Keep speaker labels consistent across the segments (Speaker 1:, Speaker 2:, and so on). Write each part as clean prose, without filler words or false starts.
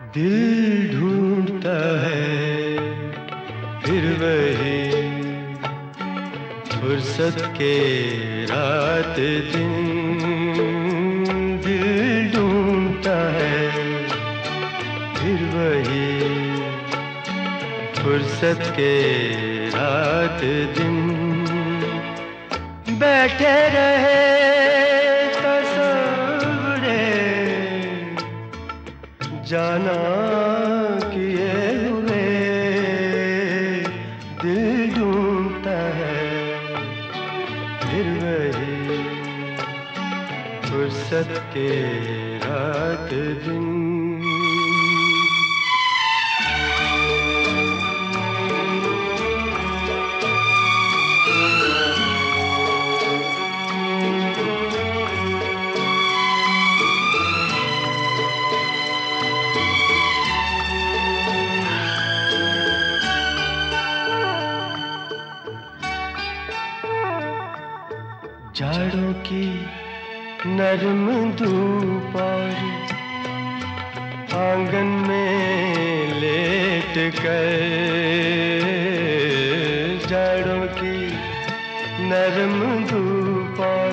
Speaker 1: दिल ढूंढता है फिर वही फुर्सत के रात दिन। दिल ढूंढता है फिर वही फुर्सत के रात दिन। बैठे रहे तस्वुरे जाना किए हुए। दिल ढूंढता है फिर वही फुर्सत के रात दिन। जाड़ों की नरम धूप और आंगन में लेट कर। जाड़ों की नरम धूप और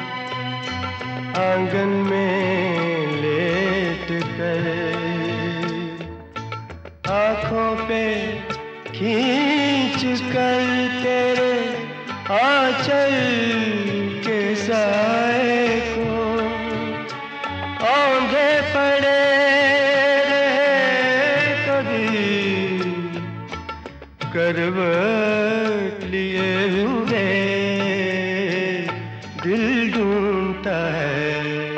Speaker 1: आंगन में लेट कर। आँखों पे खींच कर तेरे आंचल के साए को औंधे पड़े रहे कभी करवट लिए हुए। दिल ढूंढता है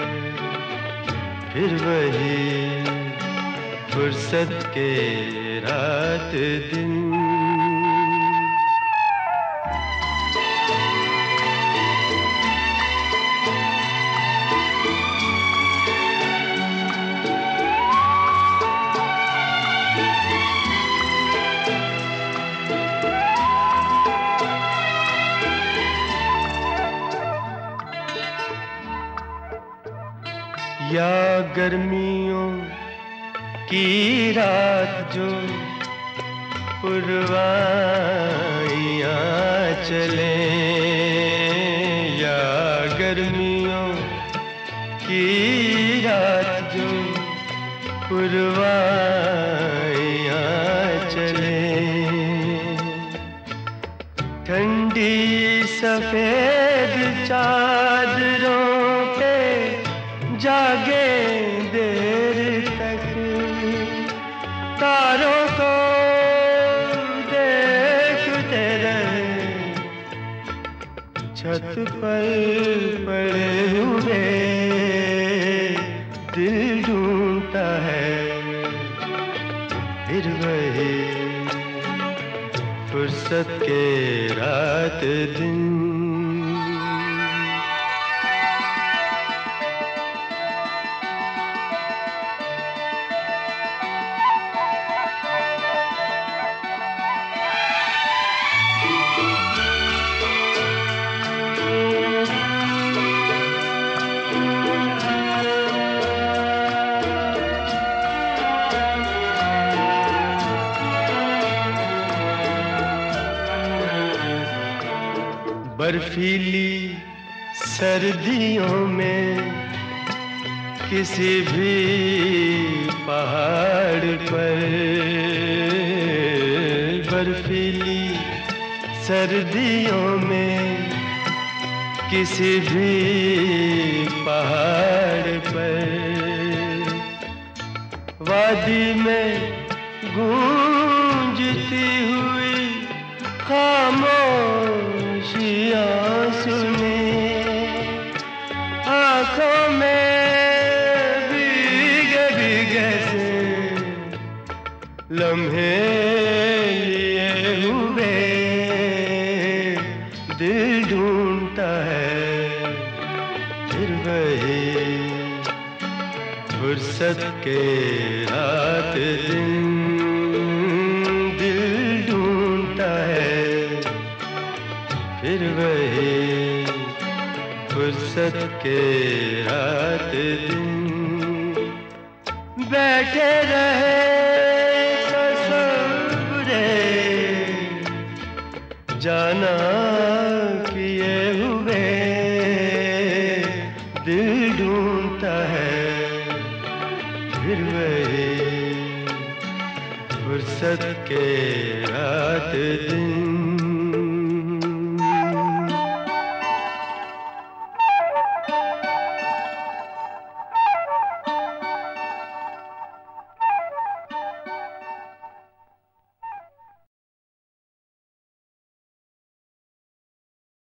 Speaker 1: फिर वही फुर्सत के रात दिन। या गर्मियों की रात जो पुरवाइयाँ चले। या गर्मियों की रात जो पुरवाइयाँ चले। ठंडी सफेद चादरों पे जागे देर तक। तारों को देखते रहे छत पर पड़े हुए। दिल ढूंढता है फिर वही फुर्सत के रात दिन। बर्फीली सर्दियों में किसी भी पहाड़ पर। बर्फीली सर्दियों में किसी भी पहाड़ पर। वादी में गूंजती हुई खामोशियाँ सुने। आँखों में भीगे भीगे से लम्हे लिए हुए। दिल ढूंढता है फिर वही फुर्सत के रात दिन। दिल ढूंढता है फिर वही फुर्सत के रात दिन। बैठे रहे फुर्सत के रात दिन।